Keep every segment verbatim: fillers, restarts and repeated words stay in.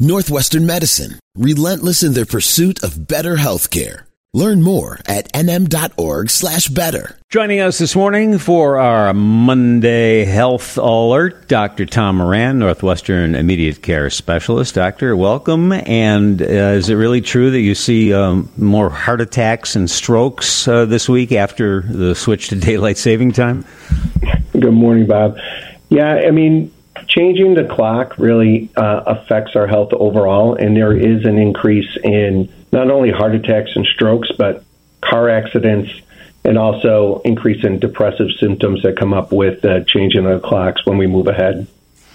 Northwestern Medicine, relentless in their pursuit of better healthcare. Learn more at nm.org slash better. Joining us this morning for our Monday Health Alert, Doctor Tom Moran, Northwestern Immediate Care Specialist. Doctor, welcome. And uh, is it really true that you see um, more heart attacks and strokes uh, this week after the switch to daylight saving time? Good morning, Bob. Yeah, I mean, changing the clock really uh, affects our health overall, and there is an increase in not only heart attacks and strokes, but car accidents, and also increase in depressive symptoms that come up with uh, changing the clocks when we move ahead.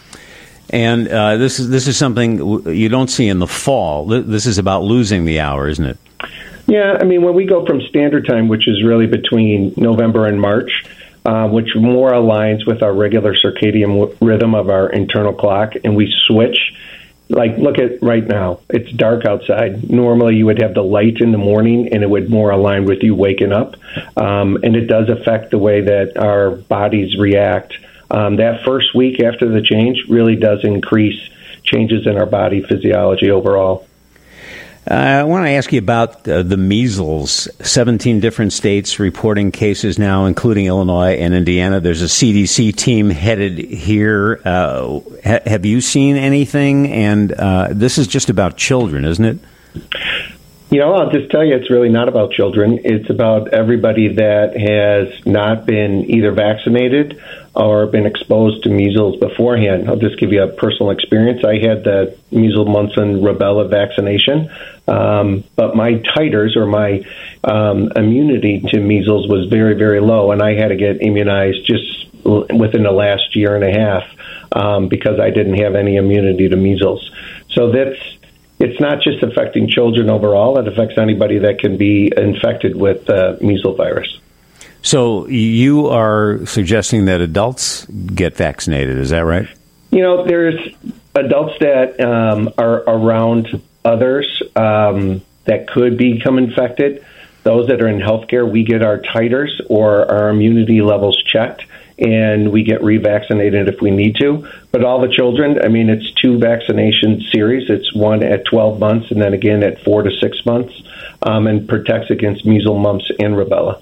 And uh, this is this is something you don't see in the fall. This is about losing the hour, isn't it? Yeah, I mean, when we go from standard time, which is really between November and March, uh, which more aligns with our regular circadian w- rhythm of our internal clock, and we switch. Like, look at right now. It's dark outside. Normally, you would have the light in the morning, and it would more align with you waking up. Um, and it does affect the way that our bodies react. Um, that first week after the change really does increase changes in our body physiology overall. Uh, I want to ask you about uh, the measles. seventeen different states reporting cases now, including Illinois and Indiana. There's a C D C team headed here. Uh, ha- have you seen anything? And uh, this is just about children, isn't it? You know, I'll just tell you, it's really not about children. It's about everybody that has not been either vaccinated or been exposed to measles beforehand. I'll just give you a personal experience. I had the measles, mumps, and rubella vaccination, um, but my titers or my um, immunity to measles was very, very low, and I had to get immunized just within the last year and a half um, because I didn't have any immunity to measles. So that's It's not just affecting children overall. It affects anybody that can be infected with uh, measles virus. So you are suggesting that adults get vaccinated, is that right? You know, there's adults that um, are around others um, that could become infected. Those that are in healthcare, we get our titers or our immunity levels checked, and we get revaccinated if we need to. But all the children, I mean, it's two vaccination series. It's one at twelve months and then again at four to six months, um, and protects against measles, mumps, and rubella.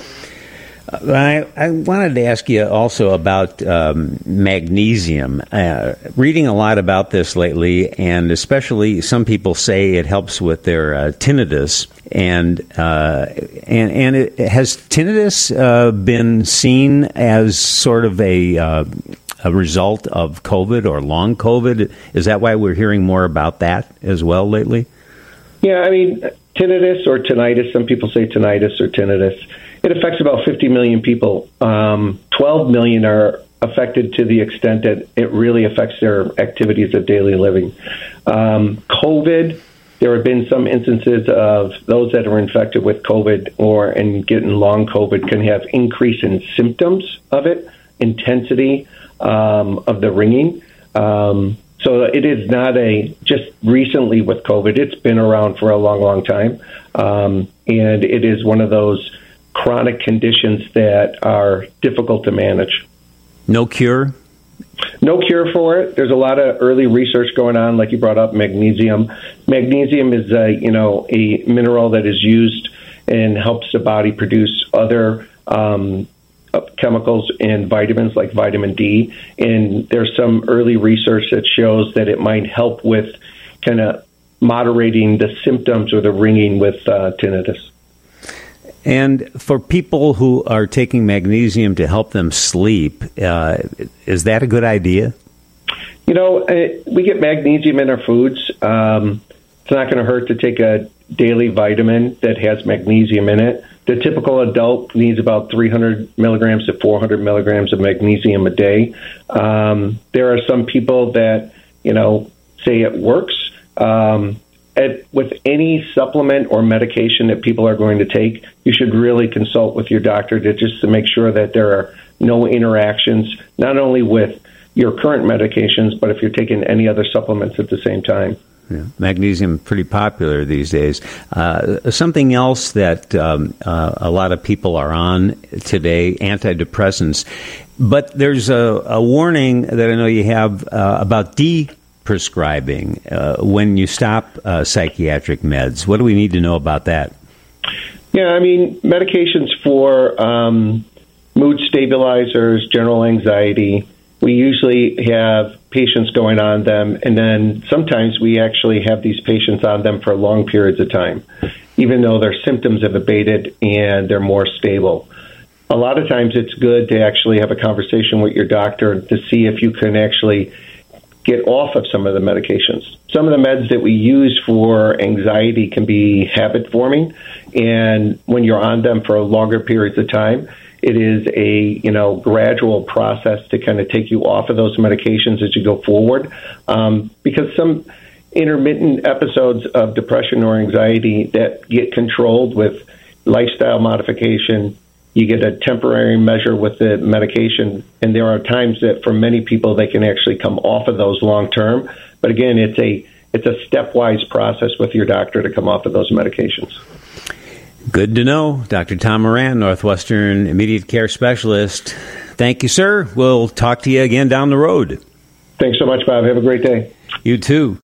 I, I wanted to ask you also about um, magnesium. Uh, reading a lot about this lately, and especially some people say it helps with their uh, tinnitus. And uh, and and it, has tinnitus uh, been seen as sort of a uh, a result of COVID or long COVID? Is that why we're hearing more about that as well lately? Yeah, I mean, tinnitus or tinnitus. Some people say tinnitus or tinnitus. It affects about fifty million people. Um, twelve million are affected to the extent that it really affects their activities of daily living. Um, COVID, there have been some instances of those that are infected with COVID or and getting long COVID can have increase in symptoms of it, intensity um, of the ringing. Um, so it is not a just recently with COVID. It's been around for a long, long time. Um, and it is one of those chronic conditions that are difficult to manage. No cure? No cure for it. There's a lot of early research going on, like you brought up, magnesium. Magnesium is a, you know, a mineral that is used and helps the body produce other um, chemicals and vitamins like vitamin D. And there's some early research that shows that it might help with kind of moderating the symptoms or the ringing with uh, tinnitus. And for people who are taking magnesium to help them sleep, uh, is that a good idea? You know, uh, we get magnesium in our foods. Um, it's not going to hurt to take a daily vitamin that has magnesium in it. The typical adult needs about three hundred milligrams to four hundred milligrams of magnesium a day. Um, there are some people that, you know, say it works. Um, At, with any supplement or medication that people are going to take, you should really consult with your doctor to just to make sure that there are no interactions, not only with your current medications, but if you're taking any other supplements at the same time. Yeah. Magnesium, pretty popular these days. Uh, something else that um, uh, a lot of people are on today, antidepressants. But there's a, a warning that I know you have uh, about D prescribing uh, when you stop uh, psychiatric meds? What do we need to know about that? Yeah, I mean, medications for um, mood stabilizers, general anxiety, we usually have patients going on them, and then sometimes we actually have these patients on them for long periods of time, even though their symptoms have abated and they're more stable. A lot of times it's good to actually have a conversation with your doctor to see if you can actually get off of some of the medications. Some of the meds that we use for anxiety can be habit forming, and when you're on them for longer periods of time, it is a you know gradual process to kind of take you off of those medications as you go forward, um, because some intermittent episodes of depression or anxiety that get controlled with lifestyle modification, you get a temporary measure with the medication, and there are times that for many people they can actually come off of those long term. But again, it's a it's a stepwise process with your doctor to come off of those medications. Good to know. Doctor Tom Moran, Northwestern Immediate Care Specialist. Thank you, sir. We'll talk to you again down the road. Thanks so much, Bob. Have a great day. You too.